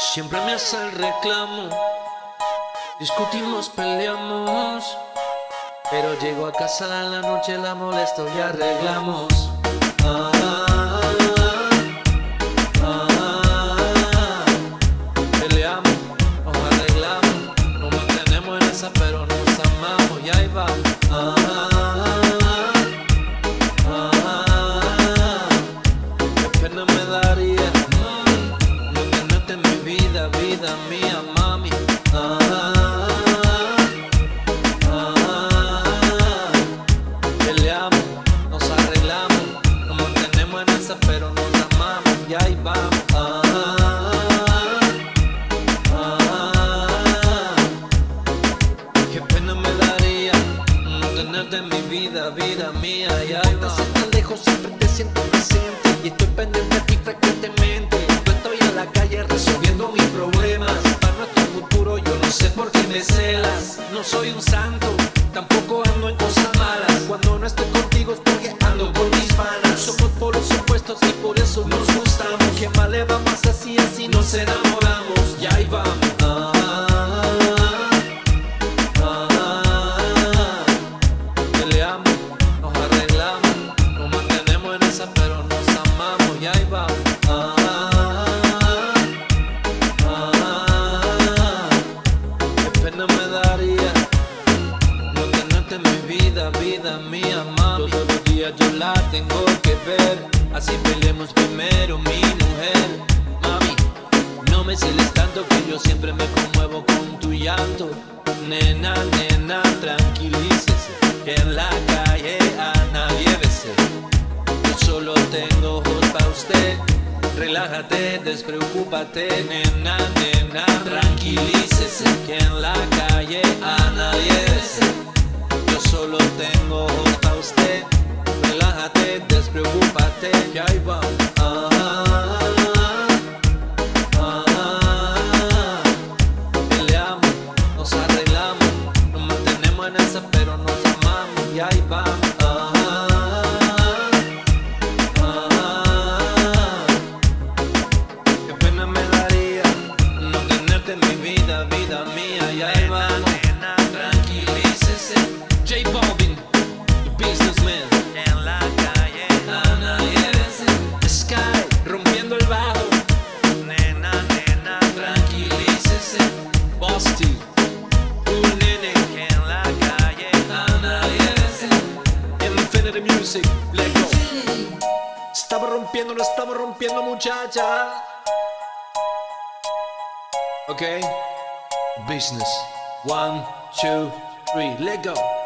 Siempre me hace el reclamo, discutimos, peleamos, pero llego a casa en la noche, la molesto y arreglamos. Ah, peleamos, nos arreglamos, nos mantenemos en esa, pero nos amamos y ahí vamos. Qué pena me daría no tenerte en mi vida, vida mía, mami. Peleamos, nos arreglamos, nos mantenemos en esa, pero nos amamos y ahí vamos. Qué pena me daría no tenerte en mi vida, vida mía, y ahí vamos. Estás tan lejos, siempre te siento presente y estoy pendiente de ti frecuentemente. Yo estoy en la calle resolviendo mis problemas. Para nuestro futuro yo no sé por qué me celas. No soy un santo, tampoco ando en cosas malas. Cuando no estoy contigo es porque ando con mis panas. Somos polos opuestos y por eso nos gustamos. ¿Qué mal le vamos así, así nos enamoramos? Y ahí vamos. Peleamos, nos arreglamos, nos mantenemos en esa, pero nos amamos y ahí vamos. Qué pena me daría no tenerte en mi vida, vida mía, mami. Todos los días yo la tengo que ver, así peleemos primero, mi mujer. Mami, no me celes tanto que yo siempre me conmuevo con tu llanto. Nena, nena, tranquilícese, que en la calle a nadie besé. Yo solo tengo ojos pa' usted. Relájate, despreocúpate, nena, nena, tranquilícese, que en la calle a nadie besé. Yo solo tengo ojos pa' usted. Relájate, despreocúpate, que ahí vamos. Peleamos, nos arreglamos, nos mantenemos en esa, pero nos amamos y ahí vamos. Qué pena me daría no tenerte en mi vida, vida mía, y ahí vamos. Nena, tranquilícese. J Balvin, the businessman. En la calle a nadie besé. Sky, rompiendo el bajo. Nena, nena, tranquilícese. Bosty, cool nene. Que en la calle a nadie besé. Infinity Music, let go. Lo estamos rompiendo, muchacha. Okay, business. 1, 2, 3, let go.